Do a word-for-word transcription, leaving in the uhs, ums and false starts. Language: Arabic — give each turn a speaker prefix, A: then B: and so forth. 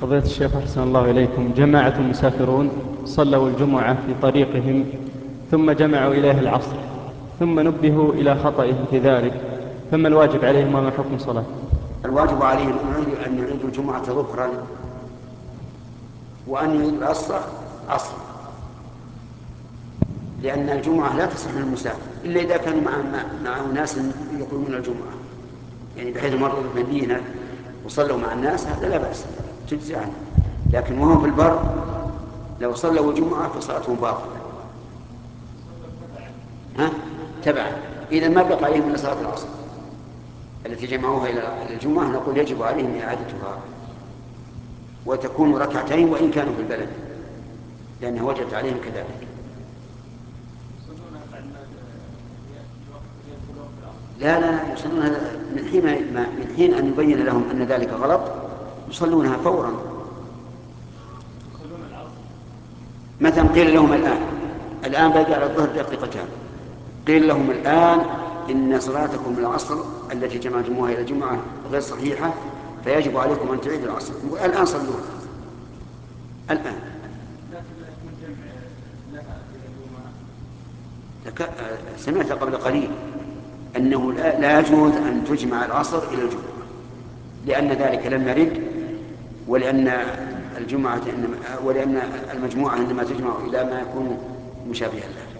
A: فضيلة الشيخ أحسن الله إليكم، جماعة مسافرون صلوا الجمعة في طريقهم ثم جمعوا إليه العصر ثم نبهوا إلى خطئهم في ذلك، فما الواجب عليهم وما حكم صلاة؟
B: الواجب عليهم أن يعيدوا الجمعة ظهرا وأن يعيدوا العصر عصرا، لأن الجمعة لا تصح للمسافر إلا إذا كانوا مع مع ناس يقيمون الجمعة، يعني بحيث مروا بالمدينة وصلوا مع الناس هذا لا بأس تجزي عنه، لكن وهم في البر لو صلوا الجمعة فصلاتهم باطلة. ها تبعا، إذا ما بقى عليهم إلا صلاة العصر التي جمعوها إلى الجمعة نقول يجب عليهم إعادتها وتكون ركعتين وإن كانوا في البلد لأنها وجبت عليهم كذلك. لا لا لا يصلونها من حين من حين أن يبين لهم أن ذلك غلط يصلونها فورا. مثلا قيل لهم الآن الآن بقي على الظهر دقيقتان، قيل لهم الآن إن صلاتكم العصر التي جمعتموها إلى الجمعة غير صحيحة فيجب عليكم أن تعيدوا العصر، الآن صلوها الآن. سمعت قبل قليل أنه لا يجوز أن تجمع العصر إلى الجمعة لأن ذلك لم يرد، ولأن الجمعة إنما ولأن المجموعة إنما تجمع إلى ما يكون مشابها له.